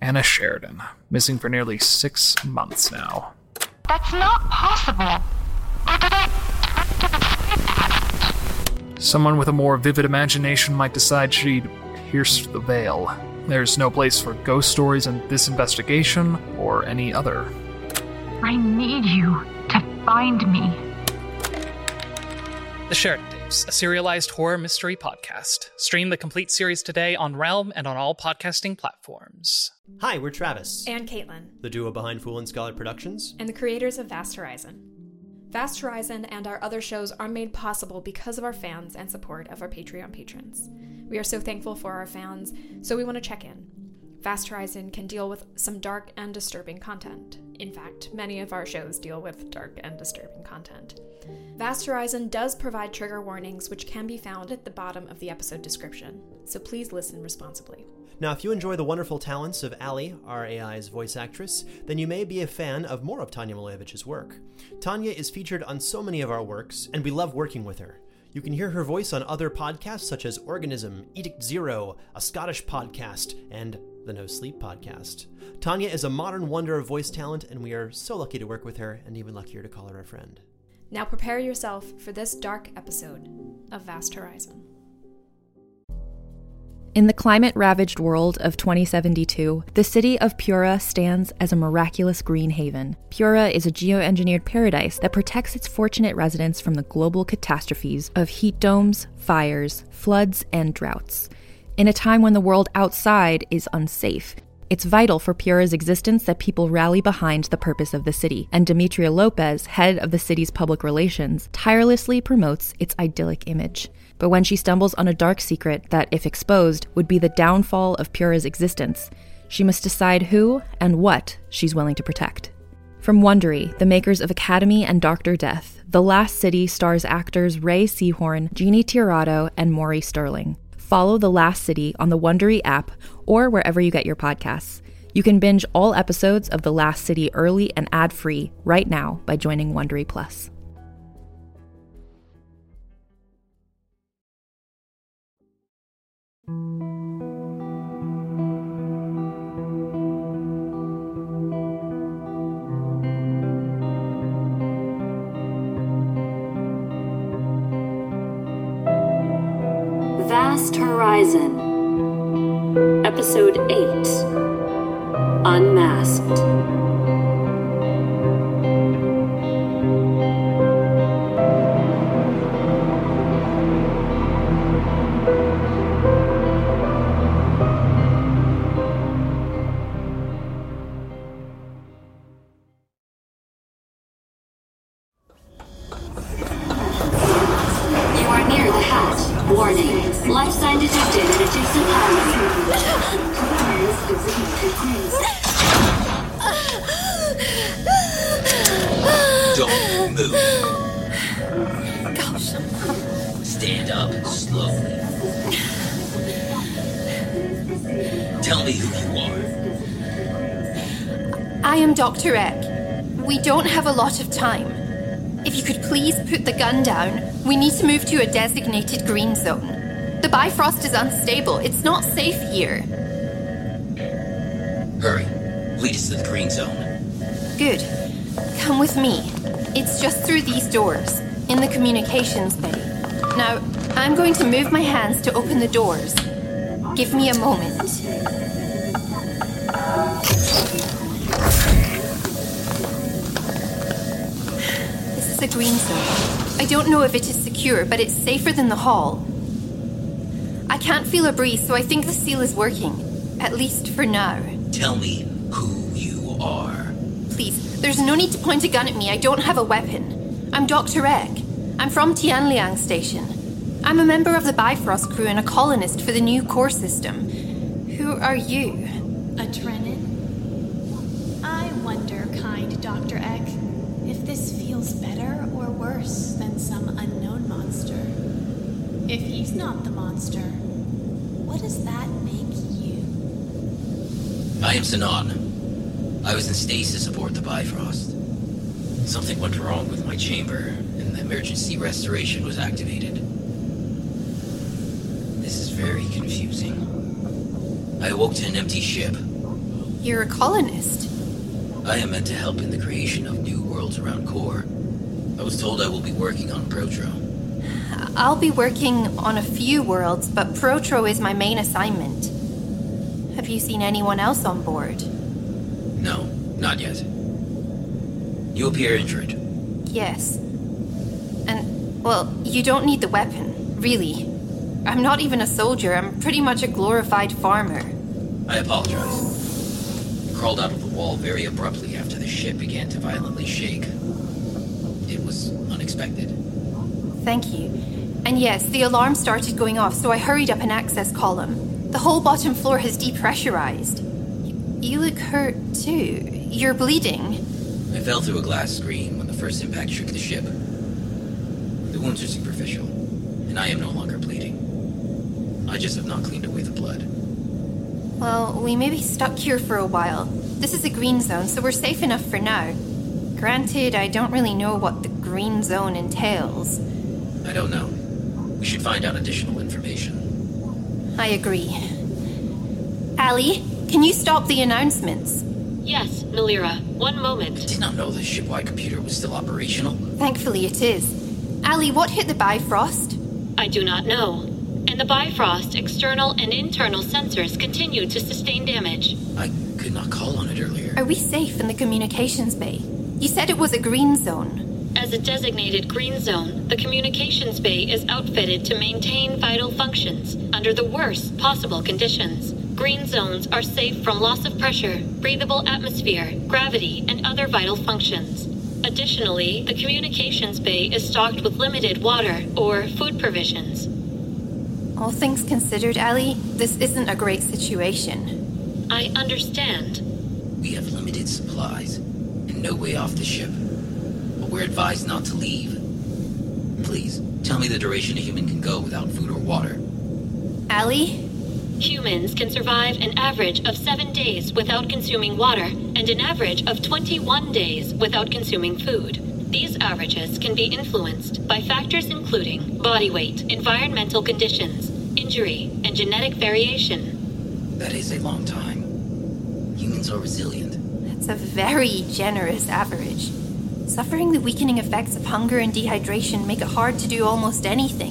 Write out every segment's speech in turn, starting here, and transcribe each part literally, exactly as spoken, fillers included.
Anna Sheridan, missing for nearly six months now. That's not possible. Or did I... Someone with a more vivid imagination might decide she'd pierced the veil. There's no place for ghost stories in this investigation or any other. I need you to find me. The Sheridan Tapes, a serialized horror mystery podcast. Stream the complete series today on Realm and on all podcasting platforms. Hi, we're Travis. And Caitlin. The duo behind Fool and Scholar Productions. And the creators of Vast Horizon. Vast Horizon and our other shows are made possible because of our fans and support of our Patreon patrons. We are so thankful for our fans, so we want to check in. Vast Horizon can deal with some dark and disturbing content. In fact, many of our shows deal with dark and disturbing content. Vast Horizon does provide trigger warnings, which can be found at the bottom of the episode description, so please listen responsibly. Now, if you enjoy the wonderful talents of Allie, our A I's voice actress, then you may be a fan of more of Tanya Malevich's work. Tanya is featured on so many of our works, and we love working with her. You can hear her voice on other podcasts such as Organism, Edict Zero, a Scottish podcast, and the No Sleep podcast. Tanya is a modern wonder of voice talent, and we are so lucky to work with her, and even luckier to call her a friend. Now prepare yourself for this dark episode of Vast Horizon. In the climate-ravaged world of twenty seventy-two, the city of Pura stands as a miraculous green haven. Pura is a geoengineered paradise that protects its fortunate residents from the global catastrophes of heat domes, fires, floods, and droughts. In a time when the world outside is unsafe, it's vital for Pura's existence that people rally behind the purpose of the city, and Demetria Lopez, head of the city's public relations, tirelessly promotes its idyllic image. But when she stumbles on a dark secret that, if exposed, would be the downfall of Pura's existence, she must decide who and what she's willing to protect. From Wondery, the makers of Academy and Doctor Death, The Last City stars actors Ray Seahorn, Jeannie Tirado, and Maury Sterling. Follow The Last City on the Wondery app or wherever you get your podcasts. You can binge all episodes of The Last City early and ad-free right now by joining Wondery Plus. Vast Horizon, Episode eight, Unmasked. You are near the hatch. Warning. Life sign detected in adjacent island. Don't move. Gosh. Stand up slowly. Tell me who you are. I am Doctor Egg. We don't have a lot of time. If you could please put the gun down, we need to move to a designated green zone. The Bifrost is unstable. It's not safe here. Hurry. Lead us to the green zone. Good. Come with me. It's just through these doors, in the communications bay. Now, I'm going to move my hands to open the doors. Give me a moment. This is a green zone. I don't know if it is secure, but it's safer than the hall. I can't feel a breeze, so I think the seal is working. At least for now. Tell me who you are. Please, there's no need to point a gun at me. I don't have a weapon. I'm Doctor Egg. I'm from Tianliang Station. I'm a member of the Bifrost crew and a colonist for the new core system. Who are you? A Trenin? I wonder, kind Doctor Egg, if this feels better or worse than some unknown monster. If he's not the monster, what does that make you? I am Sanan. I was in stasis aboard the Bifrost. Something went wrong with my chamber, and the emergency restoration was activated. This is very confusing. I awoke to an empty ship, You're a colonist. I am meant to help in the creation of new worlds around Core. I was told I will be working on Protro. I'll be working on a few worlds, but Protro is my main assignment. Have you seen anyone else on board? No, not yet. You appear injured. Yes. And, well, you don't need the weapon, really. I'm not even a soldier, I'm pretty much a glorified farmer. I apologize. I crawled out of the wall very abruptly after the ship began to violently shake. It was unexpected. Thank you. And yes, the alarm started going off, so I hurried up an access column. The whole bottom floor has depressurized. Y- you look hurt, too. You're bleeding. I fell through a glass screen when the first impact shook the ship. The wounds are superficial, and I am no longer bleeding. I just have not cleaned away the blood. Well, we may be stuck here for a while. This is a green zone, so we're safe enough for now. Granted, I don't really know what the green zone entails. I don't know. We should find out additional information. I agree. Allie, can you stop the announcements? Yes, Nalira. One moment. I did not know the shipwide computer was still operational. Thankfully it is. Allie, what hit the Bifrost? I do not know. And the Bifrost external and internal sensors continue to sustain damage. I could not call on it earlier. Are we safe in the communications bay? You said it was a green zone. As a designated green zone, the communications bay is outfitted to maintain vital functions under the worst possible conditions. Green zones are safe from loss of pressure, breathable atmosphere, gravity, and other vital functions. Additionally, the communications bay is stocked with limited water or food provisions. All things considered, Allie, this isn't a great situation. I understand. We have limited supplies and no way off the ship. But we're advised not to leave. Please, tell me the duration a human can go without food or water. Allie? Humans can survive an average of seven days without consuming water and an average of twenty-one days without consuming food. These averages can be influenced by factors including body weight, environmental conditions, injury, and genetic variation. That is a long time. Humans are resilient. That's a very generous average. Suffering the weakening effects of hunger and dehydration make it hard to do almost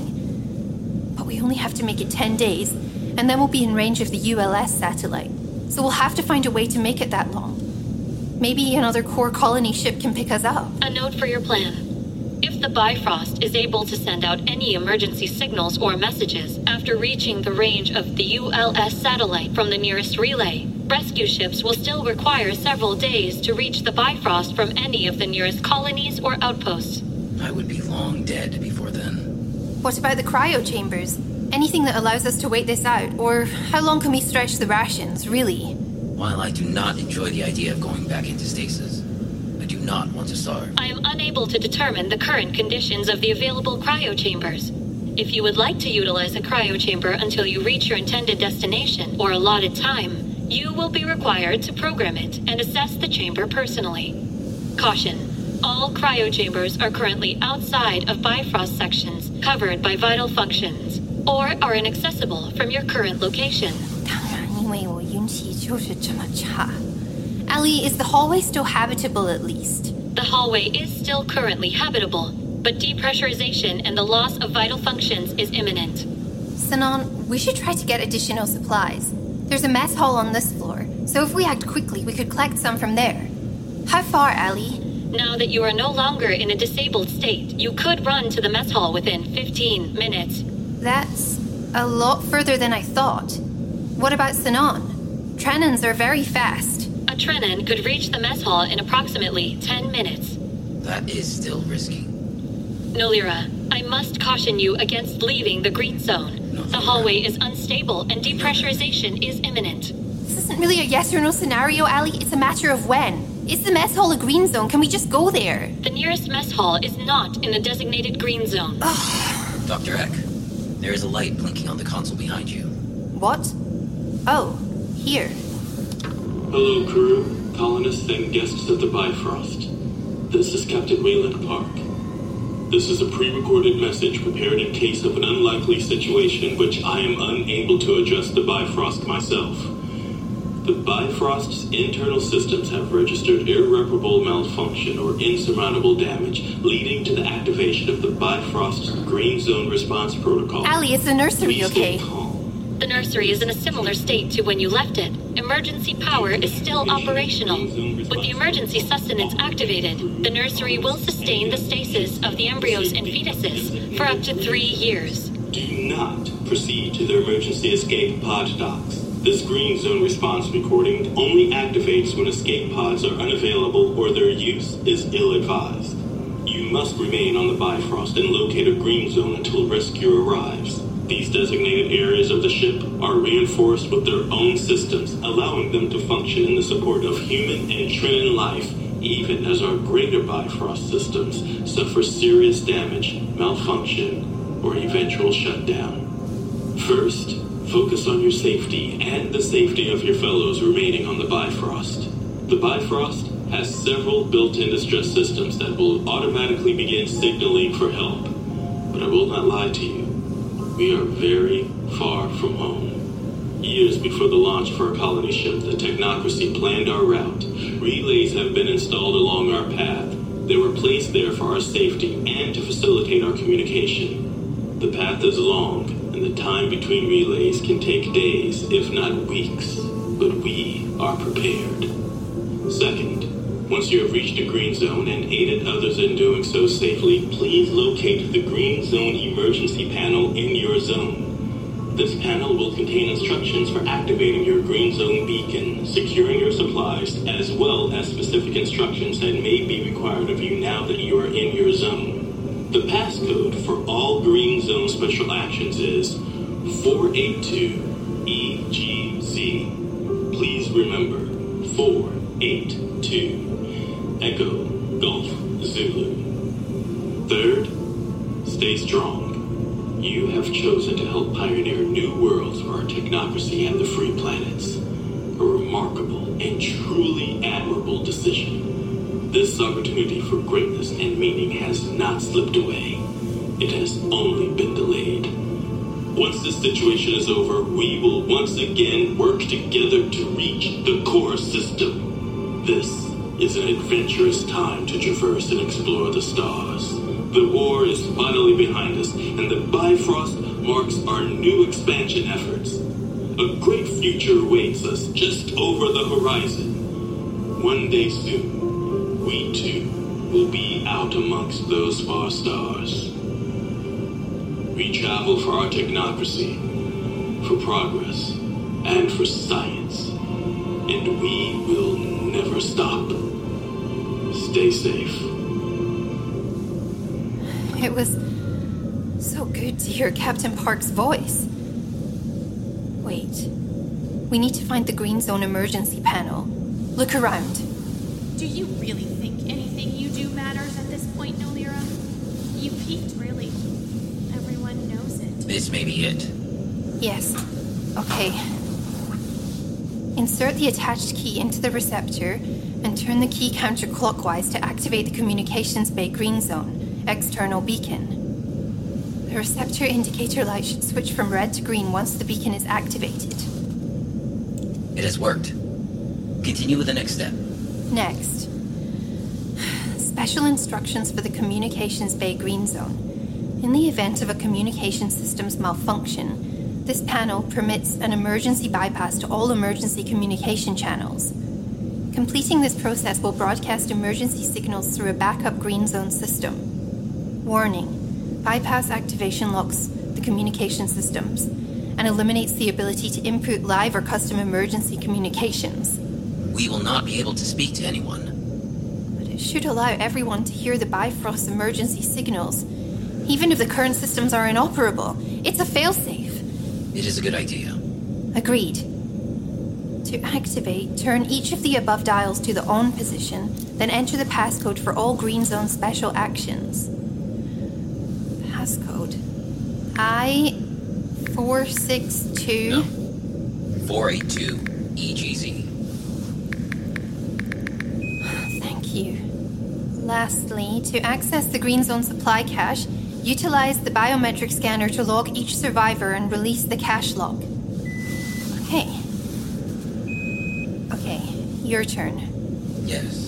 anything. But we only have to make it ten days, and then we'll be in range of the U L S satellite. So we'll have to find a way to make it that long. Maybe another core colony ship can pick us up. A note for your plan. If the Bifrost is able to send out any emergency signals or messages after reaching the range of the U L S satellite from the nearest relay, rescue ships will still require several days to reach the Bifrost from any of the nearest colonies or outposts. I would be long dead before then. What about the cryo chambers? Anything that allows us to wait this out? Or how long can we stretch the rations, really? While I do not enjoy the idea of going back into stasis, I do not want to starve. I am unable to determine the current conditions of the available cryo chambers. If you would like to utilize a cryo chamber until you reach your intended destination or allotted time, you will be required to program it and assess the chamber personally. Caution. All cryo chambers are currently outside of Bifrost sections covered by vital functions, or are inaccessible from your current location. Allie, is the hallway still habitable at least? The hallway is still currently habitable, but depressurization and the loss of vital functions is imminent. Sinan, we should try to get additional supplies. There's a mess hall on this floor, so if we act quickly, we could collect some from there. How far, Allie? Now that you are no longer in a disabled state, you could run to the mess hall within fifteen minutes. That's a lot further than I thought. What about Sinan? Trenons are very fast. A Trenon could reach the mess hall in approximately ten minutes. That is still risky. Nolira, I must caution you against leaving the green zone. No, the hallway is unstable and depressurization is imminent. This isn't really a yes or no scenario, Allie. It's a matter of when. Is the mess hall a green zone? Can we just go there? The nearest mess hall is not in the designated green zone. Doctor Eck, there is a light blinking on the console behind you. What? Oh, here. Hello, crew, colonists, and guests of the Bifrost. This is Captain Wayland Park. This is a pre-recorded message prepared in case of an unlikely situation which I am unable to adjust the Bifrost myself. The Bifrost's internal systems have registered irreparable malfunction or insurmountable damage, leading to the activation of the Bifrost's Green Zone Response Protocol. Allie, is the nursery Please okay? stay calm. The nursery is in a similar state to when you left it. Emergency power is still operational. With the emergency sustenance activated, the nursery will sustain the stasis of the embryos and fetuses for up to three years. Do not proceed to the emergency escape pod docks. This Green Zone response recording only activates when escape pods are unavailable or their use is ill-advised. You must remain on the Bifrost and locate a Green Zone until rescue arrives. These designated areas of the ship are reinforced with their own systems, allowing them to function in the support of human and Trinan life, even as our greater Bifrost systems suffer serious damage, malfunction, or eventual shutdown. First, focus on your safety and the safety of your fellows remaining on the Bifrost. The Bifrost has several built-in distress systems that will automatically begin signaling for help. But I will not lie to you. We are very far from home. Years before the launch for our colony ship, the Technocracy planned our route. Relays have been installed along our path. They were placed there for our safety and to facilitate our communication. The path is long, and the time between relays can take days, if not weeks, but we are prepared. Second, once you have reached a Green Zone and aided others in doing so safely, please locate the Green Zone emergency panel in your zone. This panel will contain instructions for activating your Green Zone beacon, securing your supplies, as well as specific instructions that may be required of you now that you are in your zone. The passcode for all Green Zone special actions is four eight two E G Z. Please remember, four eight two, Echo, Golf, Zulu. Third, stay strong. You have chosen to help pioneer new worlds for our Technocracy and the Free Planets. A remarkable and truly admirable decision. This opportunity for greatness and meaning has not slipped away. It has only been delayed. Once this situation is over, we will once again work together to reach the core system. This is an adventurous time to traverse and explore the stars. The war is finally behind us, and the Bifrost marks our new expansion efforts. A great future awaits us just over the horizon. One day soon, we too will be out amongst those far stars. We travel for our Technocracy, for progress, and for science. And we will never stop. Stay safe. It was so good to hear Captain Park's voice. Wait. We need to find the Green Zone emergency panel. Look around. Do you really think anything you do matters at this point, Nolira? You peaked, really. Everyone knows it. This may be it. Yes. Okay. Insert the attached key into the receptor and turn the key counterclockwise to activate the communications bay Green Zone external beacon. The receptor indicator light should switch from red to green once the beacon is activated. It has worked. Continue with the next step. Next. Special instructions for the communications bay Green Zone. In the event of a communication system's malfunction, this panel permits an emergency bypass to all emergency communication channels. Completing this process will broadcast emergency signals through a backup Green Zone system. Warning. Bypass activation locks the communication systems and eliminates the ability to input live or custom emergency communications. We will not be able to speak to anyone. But it should allow everyone to hear the Bifrost emergency signals, even if the current systems are inoperable. It's a failsafe. It is a good idea. Agreed. To activate, turn each of the above dials to the on position, then enter the passcode for all Green Zone special actions. Passcode. I four six two. No. four eight two E G Z. Thank you. Lastly, to access the Green Zone supply cache, utilize the biometric scanner to log each survivor and release the cache log. Okay. Okay, your turn. Yes.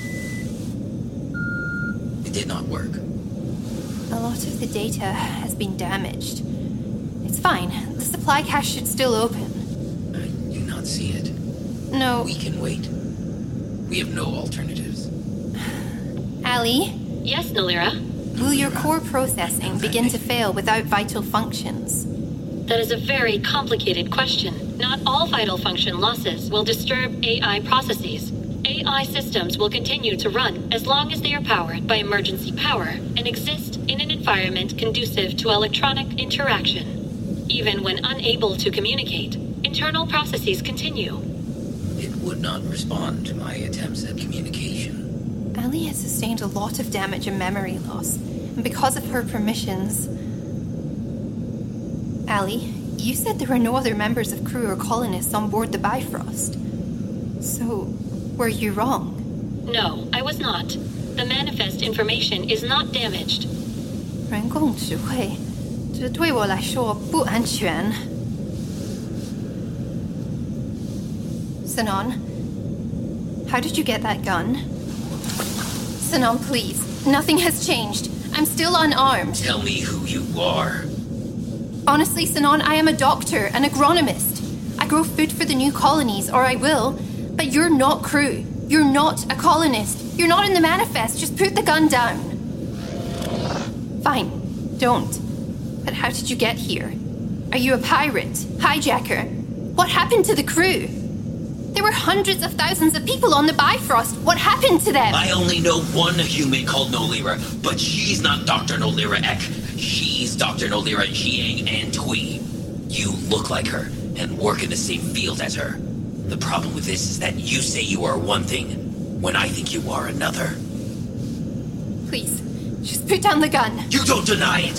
It did not work. A lot of the data has been damaged. It's fine. The supply cache should still open. I do not see it. No. We can wait. We have no alternatives. Allie? Yes, Nolira? Will your core processing begin to fail without vital functions? That is a very complicated question. Not all vital function losses will disturb A I processes. A I systems will continue to run as long as they are powered by emergency power and exist in an environment conducive to electronic interaction. Even when unable to communicate, internal processes continue. It would not respond to my attempts at communication. Allie has sustained a lot of damage and memory loss, and because of her permissions... Allie, you said there were no other members of crew or colonists on board the Bifrost. So, were you wrong? No, I was not. The manifest information is not damaged. 人工智慧，这对我来说不安全。Sinon, how did you get that gun? Sinon, please. Nothing has changed. I'm still unarmed. Tell me who you are. Honestly, Sinon, I am a doctor, an agronomist. I grow food for the new colonies, or I will. But you're not crew. You're not a colonist. You're not in the manifest. Just put the gun down. Fine. Don't. But how did you get here? Are you a pirate? Hijacker? What happened to the crew? There were hundreds of thousands of people on the Bifrost. What happened to them? I only know one human called Nolira, but she's not Doctor Nolira Ek. She's Doctor Nolira Jiang Antui. You look like her and work in the same field as her. The problem with this is that you say you are one thing, when I think you are another. Please, just put down the gun. You don't deny it!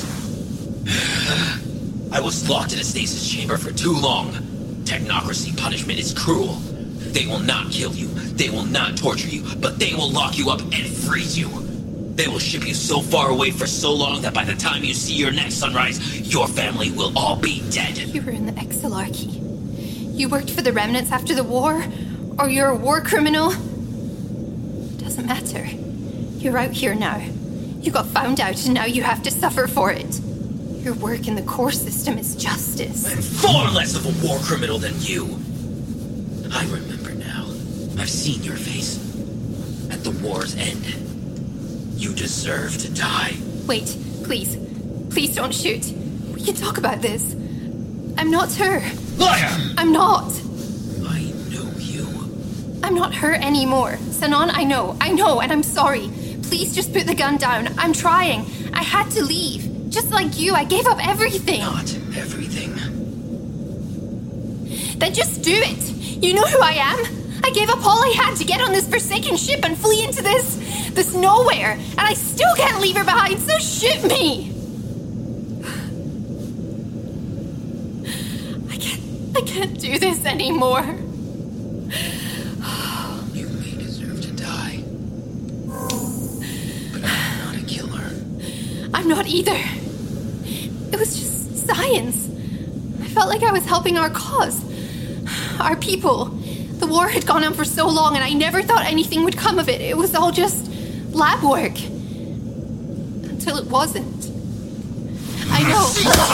I was locked in a stasis chamber for too long. Technocracy punishment is cruel. They will not kill you, they will not torture you, but they will lock you up and freeze you. They will ship you so far away for so long that by the time you see your next sunrise, your family will all be dead. You were in the Exilarchy. You worked for the remnants after the war? Or you're a war criminal? Doesn't matter. You're out here now. You got found out and now you have to suffer for it. Your work in the core system is justice. I'm far less of a war criminal than you. I remember now. I've seen your face. At the war's end. You deserve to die. Wait, please. Please don't shoot. We can talk about this. I'm not her. Liar! I'm not. I know you. I'm not her anymore. Sinon, I know. I know, and I'm sorry. Please just put the gun down. I'm trying. I had to leave. Just like you, I gave up everything. Not everything. Then just do it. You know who I am. I gave up all I had to get on this forsaken ship and flee into this... this nowhere. And I still can't leave her behind, so shoot me! I can't... I can't do this anymore. You may deserve to die. But I'm not a killer. I'm not either. It was just science. I felt like I was helping our cause. Our people. The war had gone on for so long and I never thought anything would come of it. It was all just lab work. Until it wasn't. I know.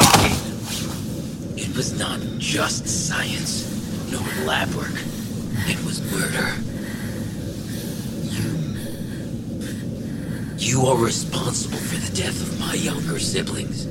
It was not just science, nor lab work. It was murder. You... You are responsible for the death of my younger siblings.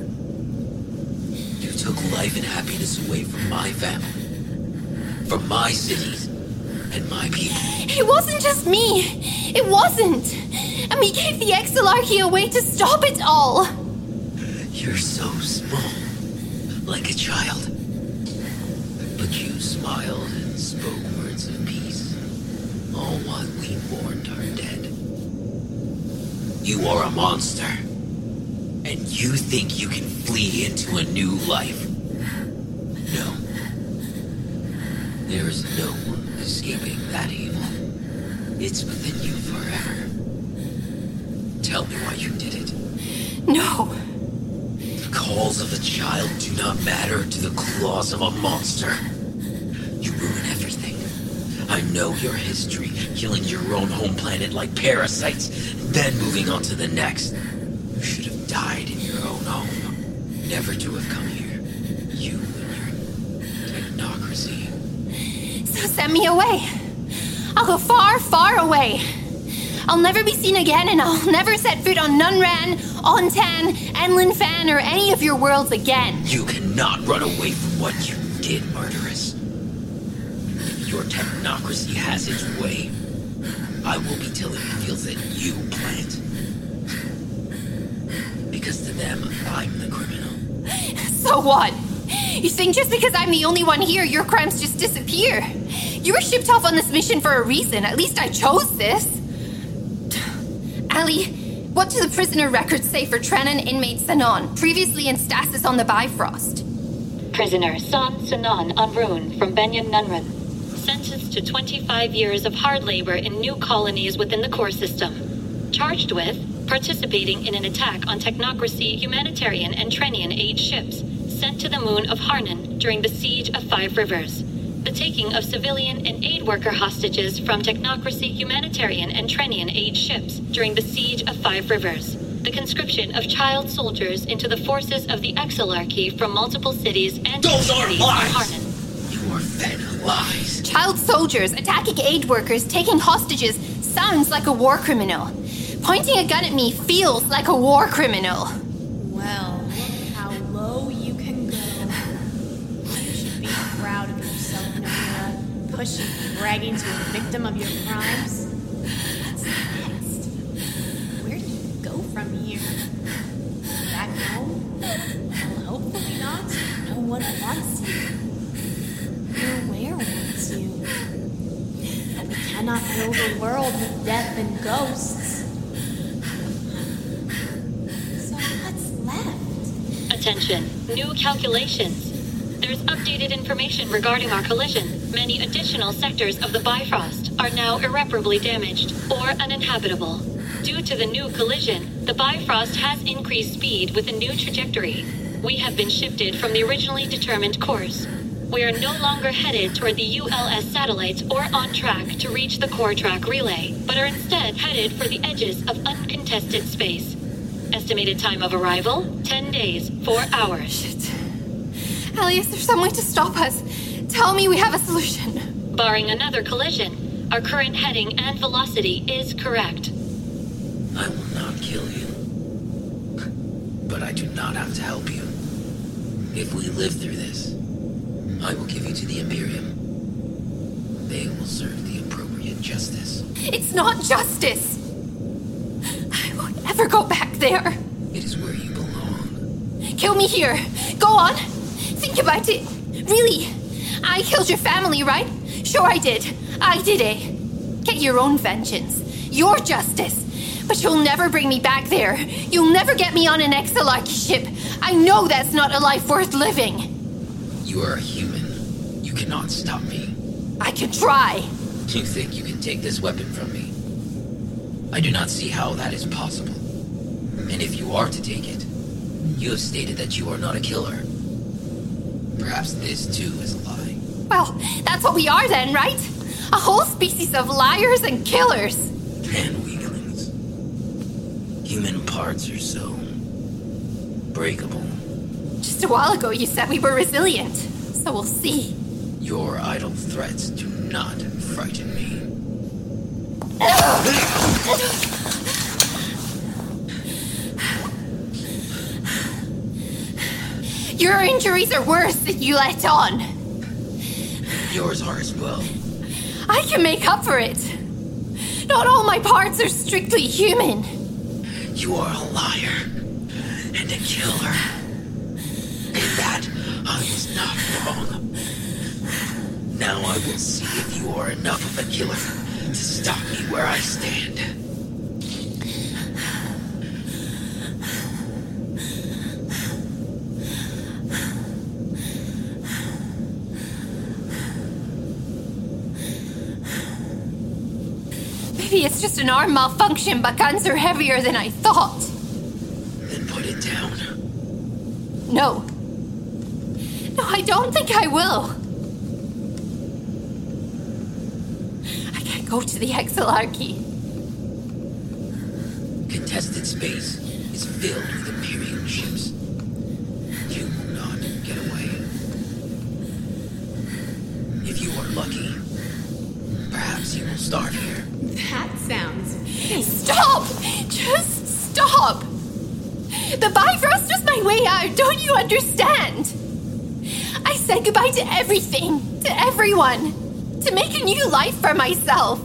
You took life and happiness away from my family. From my cities and my people. It wasn't just me. It wasn't. And we gave the Exilarchy a way to stop it all. You're so small, like a child. But you smiled and spoke words of peace. All while we mourned our dead. You are a monster. And you think you can flee into a new life. No. There is no escaping that evil. It's within you forever. Tell me why you did it. No. The calls of a child do not matter to the claws of a monster. You ruin everything. I know your history, killing your own home planet like parasites, then moving on to the next. You should have died in your own home, never to have come here. You and your technocracy. So send me away. I'll go far, far away. I'll never be seen again, and I'll never set foot on Nunran, Ontan, Enlin Fan, or any of your worlds again. You cannot run away from what you did, murderess. If your technocracy has its way, I will be tilling the fields that you plant. Because to them, I'm the criminal. So what? You think just because I'm the only one here, your crimes just disappear? You were shipped off on this mission for a reason. At least I chose this. Ali, what do the prisoner records say for Trenan inmate Sanon, previously in stasis on the Bifrost? Prisoner San Sanon Anrun from Benyan Nunran, sentenced to twenty-five years of hard labor in new colonies within the core system, charged with participating in an attack on technocracy, humanitarian, and Trenian age ships sent to the moon of Harnan during the siege of Five Rivers, the taking of civilian and aid worker hostages from technocracy, humanitarian, and Trenian age ships during the siege of Five Rivers, the conscription of child soldiers into the forces of the Exilarchy from multiple cities and Those are cities lies! in Harnan. You are fed lies. Child soldiers attacking aid workers, taking hostages, sounds like a war criminal. Pointing a gun at me feels like a war criminal. Well, look how low you can go. You should be proud of yourself, Nomura. Pushing, bragging to a victim of your crimes. What's next? Where do you go from here? Back home? Well, hopefully not. No one wants you. Nowhere wants you. But we cannot fill the world with death and ghosts. So what's left? Attention, new calculations. There's updated information regarding our collision. Many additional sectors of the Bifrost are now irreparably damaged or uninhabitable. Due to the new collision, the Bifrost has increased speed with a new trajectory. We have been shifted from the originally determined course. We are no longer headed toward the U L S satellites or on track to reach the core track relay, but are instead headed for the edges of uncontested space. Estimated time of arrival, ten days, four hours. Shit. Ali, is there some way to stop us? Tell me we have a solution. Barring another collision, our current heading and velocity is correct. I will not kill you. But I do not have to help you. If we live through this, I will give you to the Imperium. They will serve the appropriate justice. It's not justice. I won't ever go back there. It is where you belong. Kill me here. Go on. Think about it. Really. I killed your family, right? Sure I did. I did it. Get your own vengeance. Your justice. But you'll never bring me back there. You'll never get me on an Exilarchy ship. I know that's not a life worth living. You are a human. You cannot stop me. I can try. You think you can take this weapon from me? I do not see how that is possible. And if you are to take it, you have stated that you are not a killer. Perhaps this too is a lie. Well, that's what we are then, right? A whole species of liars and killers. And weaklings. Human parts are so breakable. Just a while ago you said we were resilient, so we'll see. Your idle threats do not frighten me. Your injuries are worse than you let on. Yours are as well. I can make up for it. Not all my parts are strictly human. You are a liar and a killer. In that, I was not wrong. Now I will see if you are enough of a killer to stop me where I stand. Maybe it's just an arm malfunction, but guns are heavier than I thought. Then put it down. No. No, I don't think I will. go to the Exalarchy. Contested space is filled with Imperium ships. You will not get away. If you are lucky, perhaps you will starve here. That sounds... Stop! Just stop! The Bifrost was my way out, don't you understand? I said goodbye to everything, to everyone, to make a new life for myself.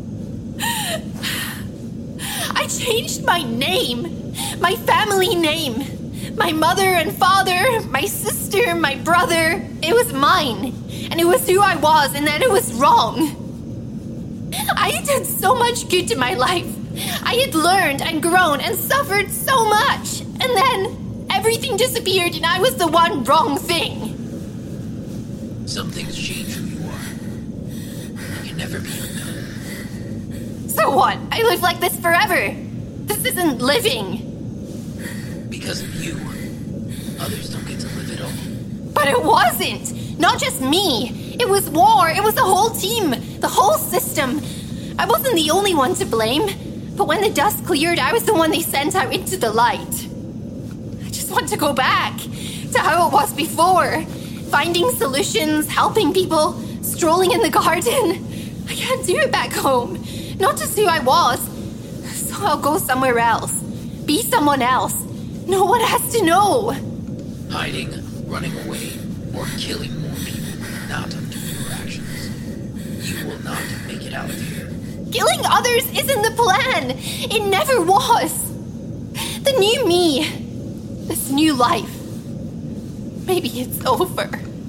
I changed my name, my family name, my mother and father, my sister, my brother. It was mine, and it was who I was, and then it was wrong. I had done so much good to my life. I had learned and grown and suffered so much, and then everything disappeared, and I was the one wrong thing. Some things change who you are. You can never be undone. So what? I live like this forever. This isn't living. Because of you, others don't get to live at all. But it wasn't. Not just me. It was war. It was the whole team. The whole system. I wasn't the only one to blame. But when the dust cleared, I was the one they sent out into the light. I just want to go back to how it was before. Finding solutions, helping people, strolling in the garden. I can't do it back home. Not just who I was. So I'll go somewhere else. Be someone else. No one has to know. Hiding, running away, or killing more people not undo your actions. You will not make it out of here. Killing others isn't the plan. It never was. The new me. This new life. Maybe it's over.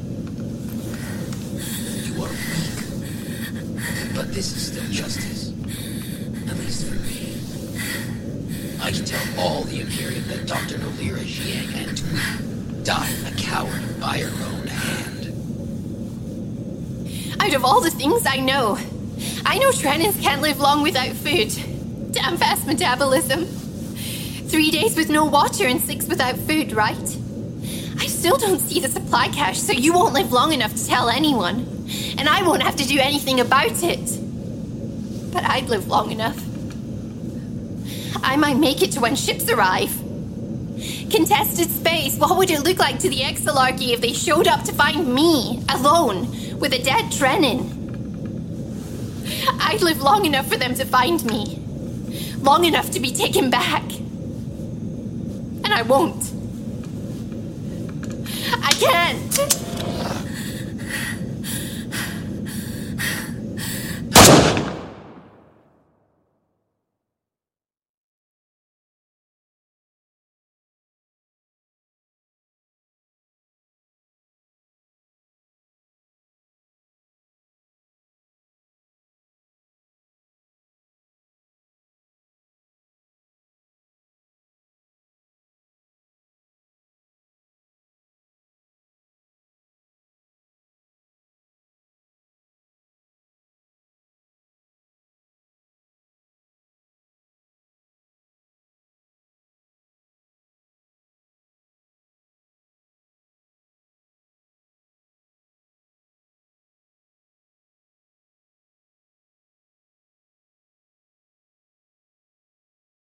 You are weak. But this is still justice. At least for me. I can tell all the Imperium that Doctor Nolira, Jiang, and Tui died a coward by her own hand. Out of all the things I know, I know Trenins can't live long without food. Damn fast metabolism. Three days with no water and six without food, right? I still don't see the supply cache, so you won't live long enough to tell anyone. And I won't have to do anything about it. But I'd live long enough. I might make it to when ships arrive. Contested space, what would it look like to the Exalarchy if they showed up to find me, alone, with a dead Trenin? I'd live long enough for them to find me. Long enough to be taken back. And I won't. I can't.